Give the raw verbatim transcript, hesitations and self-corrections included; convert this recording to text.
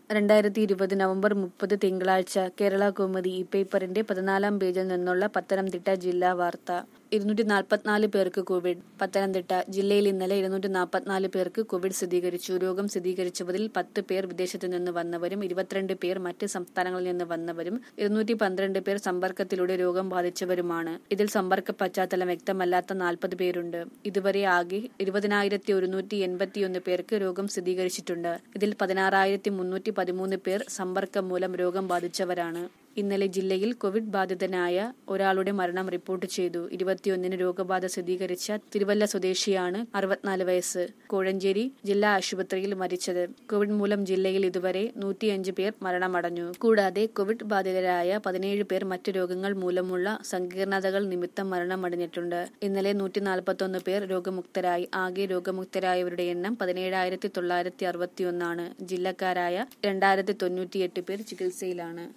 രണ്ടായിരത്തി ഇരുപത് നവംബർ മുപ്പത് തിങ്കളാഴ്ച കേരള കൗമുദി ഈ പേപ്പറിന്റെ പതിനാലാം പേജിൽ നിന്നുള്ള പത്തനംതിട്ട ജില്ലാ വാർത്ത. ഇരുന്നൂറ്റി നാൽപ്പത്തിനാല് പേർക്ക് കോവിഡ്. പത്തനംതിട്ട ജില്ലയിൽ ഇന്നലെ ഇരുന്നൂറ്റി നാൽപ്പത്തിനാല് പേർക്ക് കോവിഡ് സ്ഥിരീകരിച്ചു. രോഗം സ്ഥിരീകരിച്ചവരിൽ പത്ത് പേർ വിദേശത്തു നിന്ന് വന്നവരും ഇരുപത്തിരണ്ട് പേർ മറ്റ് സംസ്ഥാനങ്ങളിൽ നിന്ന് വന്നവരും ഇരുന്നൂറ്റി പന്ത്രണ്ട് പേർ സമ്പർക്കത്തിലൂടെ രോഗം ബാധിച്ചവരുമാണ്. ഇതിൽ സമ്പർക്ക പശ്ചാത്തലം വ്യക്തമല്ലാത്ത നാൽപ്പത് പേരുണ്ട്. ഇതുവരെ ആകെ ഇരുപതിനായിരത്തി ഒരുന്നൂറ്റി എൺപത്തിയൊന്ന് പേർക്ക് രോഗം സ്ഥിരീകരിച്ചിട്ടുണ്ട്. ഇതിൽ പതിനാറായിരത്തി മുന്നൂറ്റി പതിമൂന്ന് പേർ സമ്പർക്കം മൂലം രോഗം ബാധിച്ചവരാണ്. ഇന്നലെ ജില്ലയിൽ കോവിഡ് ബാധിതനായ ഒരാളുടെ മരണം റിപ്പോർട്ട് ചെയ്തു. ഇരുപത്തിയൊന്നിന് രോഗബാധ സ്ഥിരീകരിച്ച തിരുവല്ല സ്വദേശിയാണ് അറുപത്തിനാല് വയസ്സ് കോഴഞ്ചേരി ജില്ലാ ആശുപത്രിയിൽ മരിച്ചത്. കോവിഡ് മൂലം ജില്ലയിൽ ഇതുവരെ നൂറ്റിയഞ്ച് പേർ മരണമടഞ്ഞു. കൂടാതെ കോവിഡ് ബാധിതരായ പതിനേഴ് പേർ മറ്റു രോഗങ്ങൾ മൂലമുള്ള സങ്കീർണതകൾ നിമിത്തം മരണമടഞ്ഞിട്ടുണ്ട്. ഇന്നലെ നൂറ്റി നാൽപ്പത്തൊന്ന് പേർ രോഗമുക്തരായി. ആകെ രോഗമുക്തരായവരുടെ എണ്ണം പതിനേഴായിരത്തി തൊള്ളായിരത്തി അറുപത്തിയൊന്നാണ്. ജില്ലക്കാരായ രണ്ടായിരത്തി തൊണ്ണൂറ്റിയെട്ട് പേർ ചികിത്സയിലാണ്.